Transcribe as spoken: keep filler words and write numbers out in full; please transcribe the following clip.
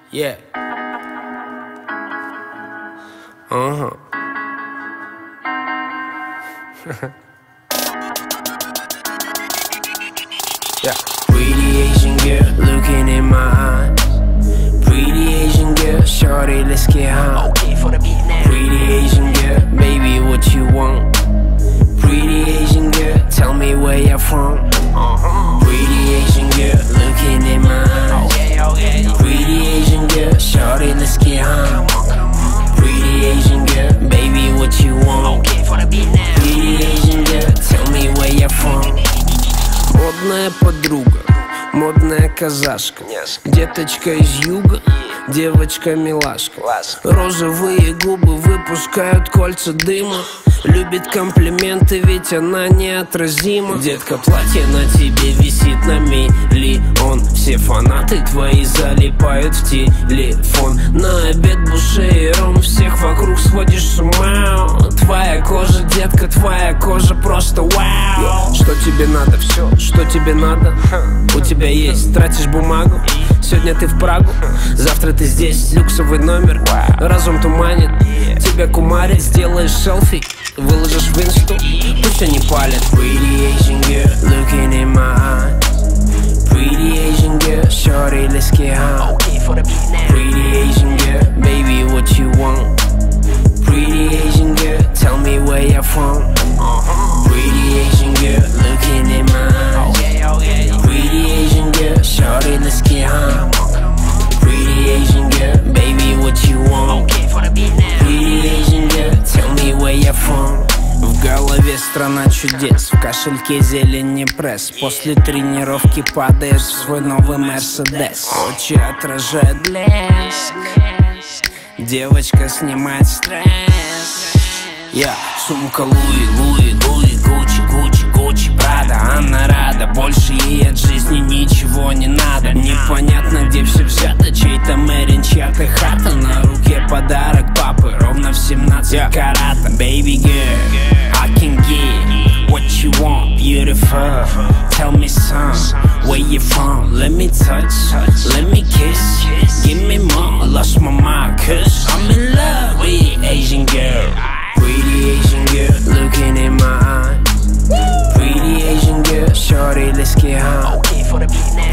Yeah. Uh-huh. Yeah. Pretty Asian girl looking in my eyes. Pretty Asian girl, shorty, let's get high. Okay for the beat now. Pretty Asian girl, baby, what you want? Pretty Asian girl, tell me where you're from. Uh-huh. Pretty Asian girl looking in my eyes. Okay, okay. Pretty Asian girl, shorty, let's get high. Come on, come on. Pretty Asian girl, baby, what you want? Okay for the beat now. Pretty Asian girl, tell me where you're from. Модная подруга, модная казашка, деточка из юга, девочка-милашка. Розовые губы выпускают кольца дыма. Любит комплименты, ведь она неотразима. Детка, платье на тебе висит на миллион. Все фанаты твои залипают в телефон. На обед буше и ром, всех вокруг сводишь с ума. Твоя кожа, детка, твоя кожа просто вау. Что тебе надо, все, что тебе надо, у тебя есть, тратишь бумагу. Сегодня ты в Прагу, завтра ты здесь, люксовый номер. Разум туманит, тебя кумарит. Сделаешь селфи, выложишь в инсту, пусть они палят. Pretty Asian girl, looking in my eyes. Pretty Asian girl, shorty, let's get high. Okay for the beat now. Pretty Asian girl, baby, what you want? Pretty Asian girl, tell me where you're from. Uh-huh. Pretty Asian girl, looking in my eyes. Okay, okay. Pretty Asian girl, shorty, let's get high. Pretty Asian girl, baby, what you want? Okay for the beat now. Pretty Asian girl, tell me where you're from. В голове страна чудес, в кошельке зелень пресс. После тренировки падаешь в свой новый Мерседес. Очи отражают блеск, девочка снимает стресс. Я сумка Луи, Луи, Луи, Гуччи, Гуччи, Гуччи, Прада. Она рада, больше ей от жизни ничего не надо. Непонятно, где все взято, чей-то мэрин, чья-то хата. На руке подарок папы, ровно в семнадцать карата. Baby girl, I can get what you want, beautiful. Tell me some, where you from? Let me touch, let me kiss. Give me more, lost my mind, cause I'm in love with Asian girl. Pretty Asian girl, looking in my eyes. Pretty Asian girl, shorty, let's get high. Okay for the beat now.